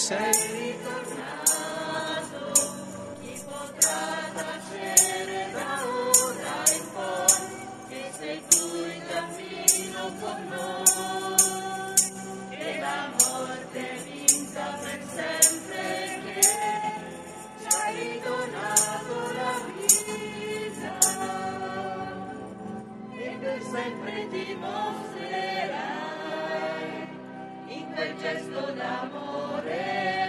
sei ritornato, chi potrà tacere da ora in poi, che sei tu in cammino con noi, che la morte è vinta per sempre, che ci hai ridonato la vita, e per sempre ti mostrerai in quel gesto d'amore,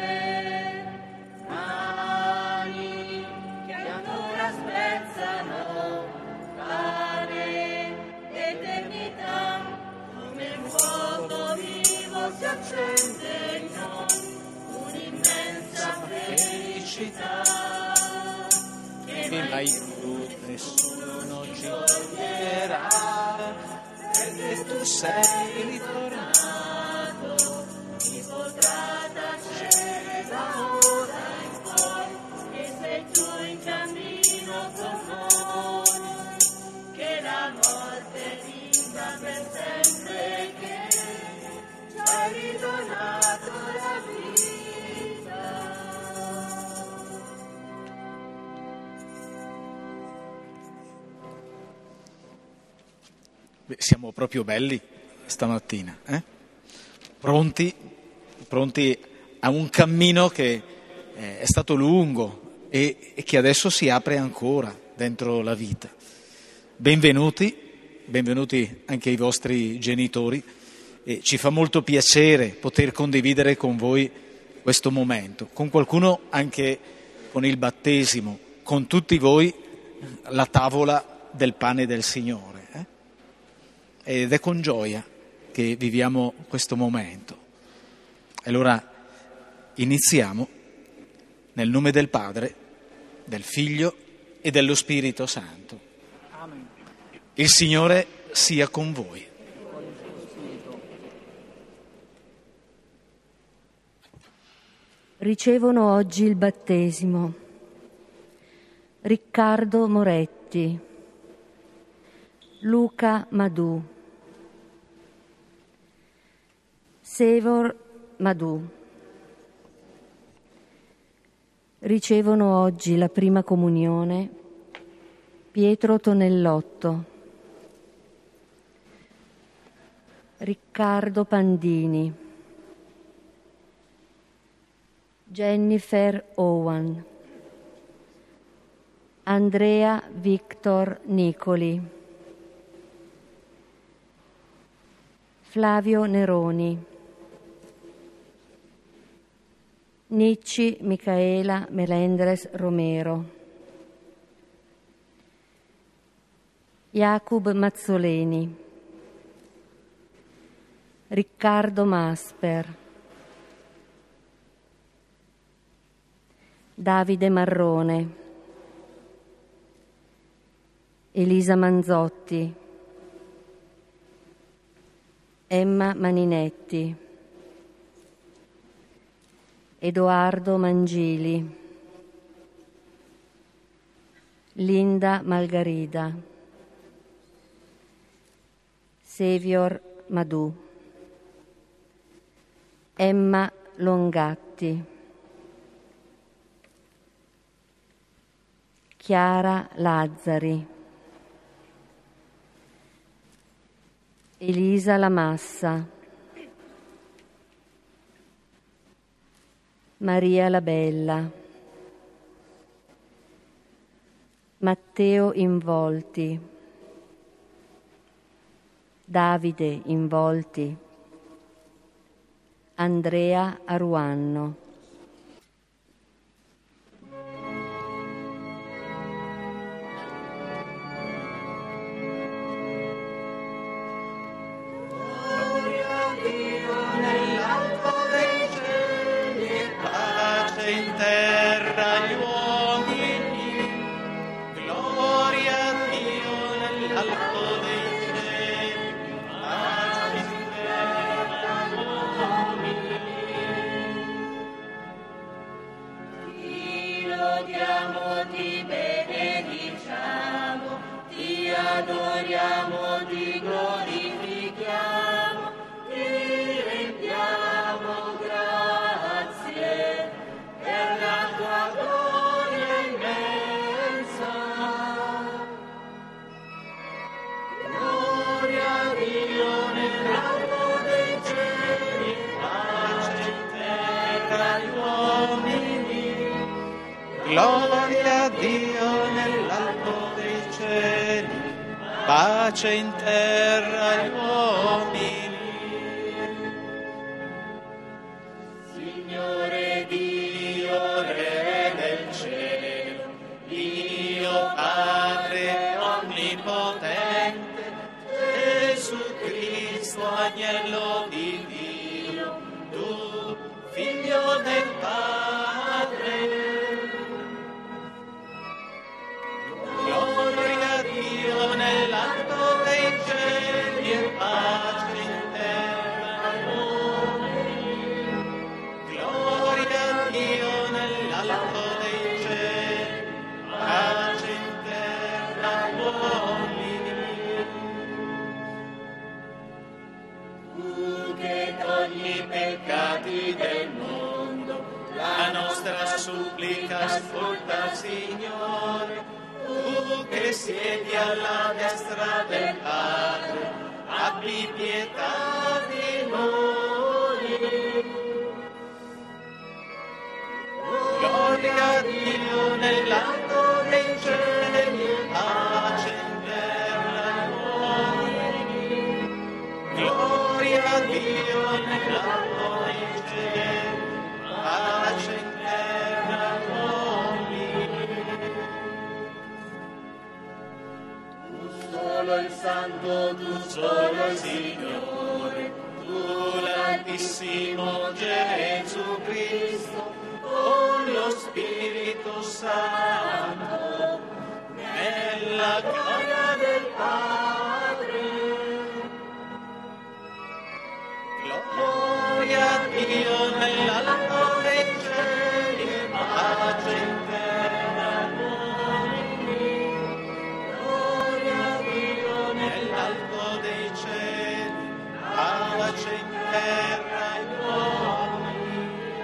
mani che ancora spezzano pane, eternità, come un fuoco vivo si accende in noi un'immensa felicità, che mai più nessuno ci toglierà, perché tu sei ritornato, chi potrà tacere da ora in poi, che sei tu in cammino con noi, che la morte è vinta per sempre, che ci hai ridonato la vita. Beh, siamo proprio belli stamattina, Pronti a un cammino che è stato lungo e che adesso si apre ancora dentro la vita. Benvenuti anche ai vostri genitori, e ci fa molto piacere poter condividere con voi questo momento, con qualcuno anche con il battesimo, con tutti voi la tavola del pane del Signore. Ed è con gioia che viviamo questo momento. Allora iniziamo nel nome del Padre, del Figlio e dello Spirito Santo. Amen. Il Signore sia con voi. Ricevono oggi il battesimo Riccardo Moretti, Luca Madù, Sevor Madù. Ricevono oggi la prima comunione Pietro Tonellotto, Riccardo Pandini, Jennifer Owen, Andrea Victor Nicoli, Flavio Neroni, Nicci Micaela Melendres Romero, Jakub Mazzoleni, Riccardo Masper, Davide Marrone, Elisa Manzotti, Emma Maninetti, Edoardo Mangili, Linda Malgarida, Sevior Madù, Emma Longatti, Chiara Lazzari, Elisa Lamassa, Maria la Bella, Matteo Involti, Davide Involti, Andrea Aruanno. Adoriamo, ti glorifichiamo, ti rendiamo grazie. Gloria a Dio nell'alto dei cieli, pace in terra agli uomini. Signore Dio, Re del cielo, Dio Padre onnipotente, Gesù Cristo, agnello di Dio, tu, Figlio del Padre. Gloria a Dio nell'alto dei cieli e pace in terra agli uomini. Gloria a Dio nell'alto dei cieli, pace in terra agli uomini. Tu che togli i peccati del mondo, la nostra supplica ascolta, Signore. Tu che siedi alla destra del Padre, abbi pietà di noi. Gloria a Dio nell'alto dei cieli, pace in terra agli uomini. Gloria a Dio nell'alto dei cieli, pace in terra agli uomini. Solo il Santo, tu solo il Signore, tu l'Altissimo Gesù Cristo, con lo Spirito Santo, nella gloria del Padre. Gloria a Dio nell'alto dei cieli, pace in terra agli uomini. Nell'alto dei cieli, pace in terra agli uomini.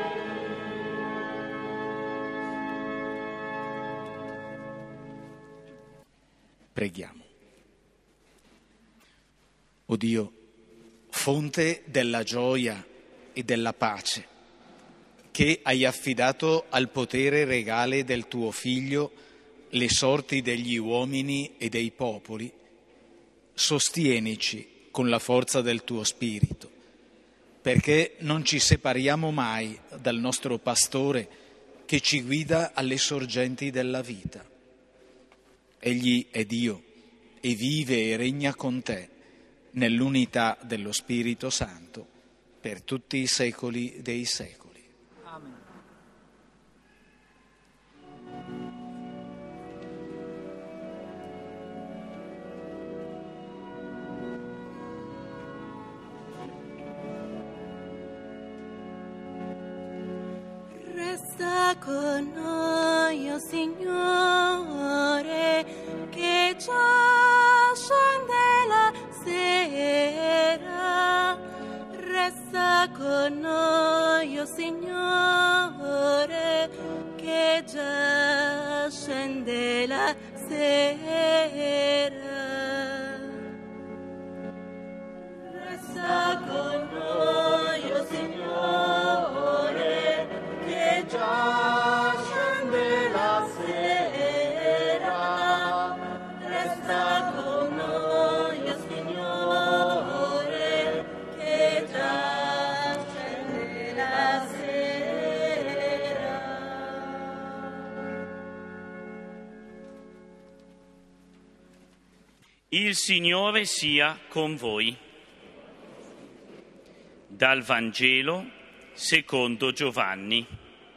Preghiamo. O Dio, fonte della gioia e della pace, che hai affidato al potere regale del tuo Figlio le sorti degli uomini e dei popoli, sostienici con la forza del tuo Spirito, perché non ci separiamo mai dal nostro Pastore che ci guida alle sorgenti della vita. Egli è Dio e vive e regna con te nell'unità dello Spirito Santo per tutti i secoli dei secoli. Resta con noi, o Signore, che già scende la sera. Resta con noi, o Signore, che già scende la sera. Resta con noi, o Signore, che già scende la sera. Resta con noi, o Signore, che già scende la sera. Il Signore sia con voi. Dal Vangelo secondo Giovanni.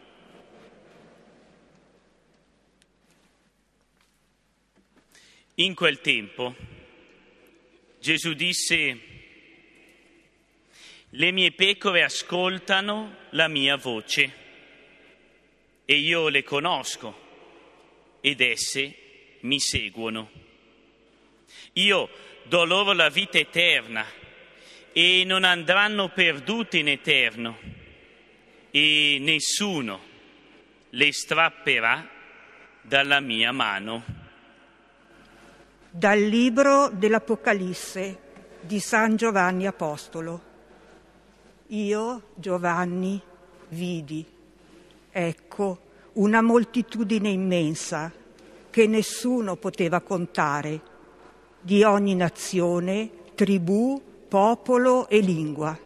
In quel tempo Gesù disse: le mie pecore ascoltano la mia voce e io le conosco ed esse mi seguono. Io do loro la vita eterna e non andranno perdute in eterno e nessuno le strapperà dalla mia mano. Dal libro dell'Apocalisse di San Giovanni Apostolo. Io, Giovanni, vidi, ecco, una moltitudine immensa che nessuno poteva contare, di ogni nazione, tribù, popolo e lingua.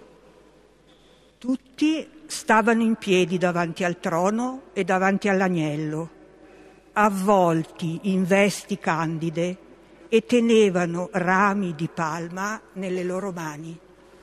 Tutti stavano in piedi davanti al trono e davanti all'agnello, avvolti in vesti candide, e tenevano rami di palma nelle loro mani.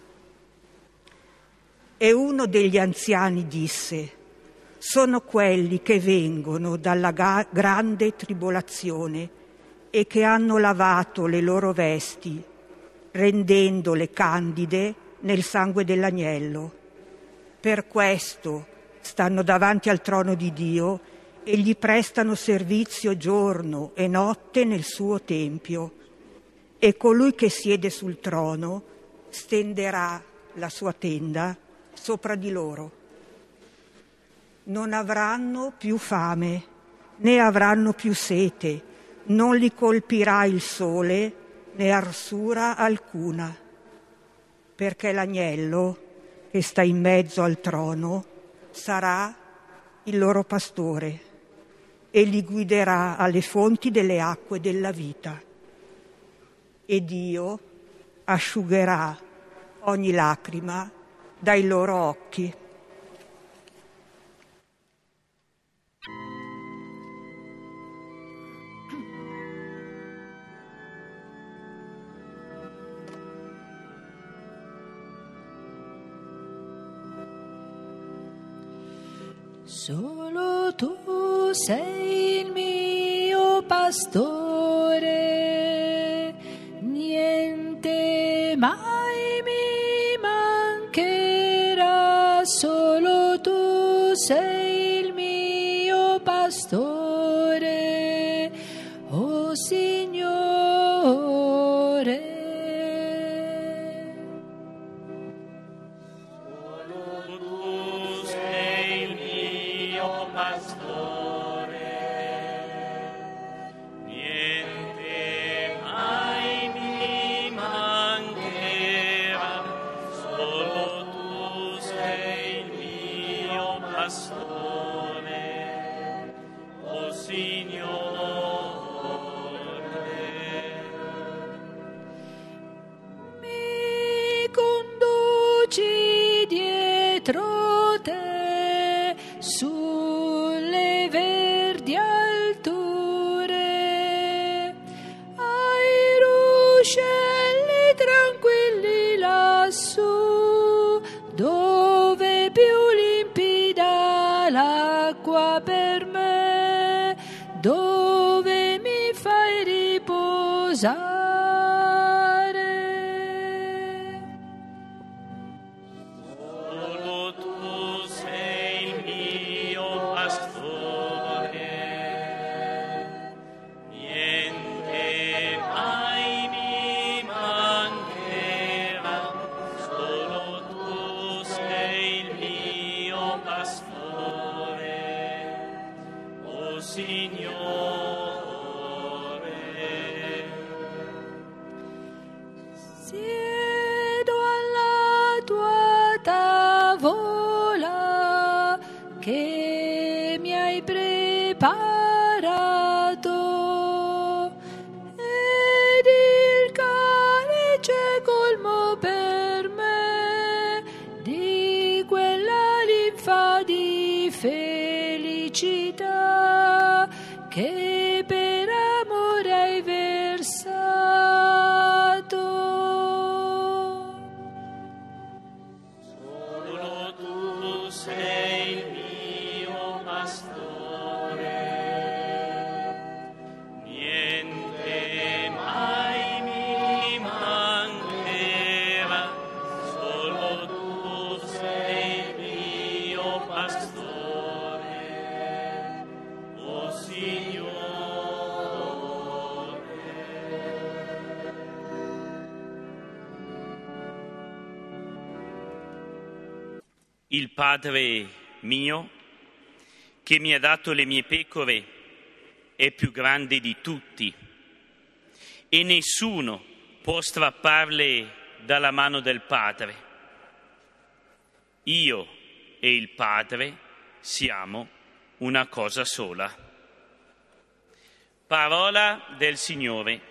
E uno degli anziani disse: sono quelli che vengono dalla grande tribolazione e che hanno lavato le loro vesti, rendendole candide nel sangue dell'agnello. Per questo stanno davanti al trono di Dio e gli prestano servizio giorno e notte nel suo tempio. E colui che siede sul trono stenderà la sua tenda sopra di loro. Non avranno più fame, né avranno più sete, non li colpirà il sole, né arsura alcuna, perché l'agnello che sta in mezzo al trono sarà il loro pastore e li guiderà alle fonti delle acque della vita. E Dio asciugherà ogni lacrima dai loro occhi. Solo tu sei il mio pastore, niente mai mi mancherà. Solo tu sei il mio pastore, o Signore. Sulle verdi alture, ai ruscelli tranquilli lassù, dove più limpida l'acqua per me, dove mi fai riposare. Siedo alla tua tavola che mi hai preparato, ed il calice colmo per me di quella linfa di felicità che per amore hai versato. Solo tu sei il mio pastore, niente mai mi mancherà. Solo tu sei il mio pastore, o Signore. Il Padre mio, che mi ha dato le mie pecore, è più grande di tutti, e nessuno può strapparle dalla mano del Padre. Io e il Padre siamo una cosa sola. Parola del Signore.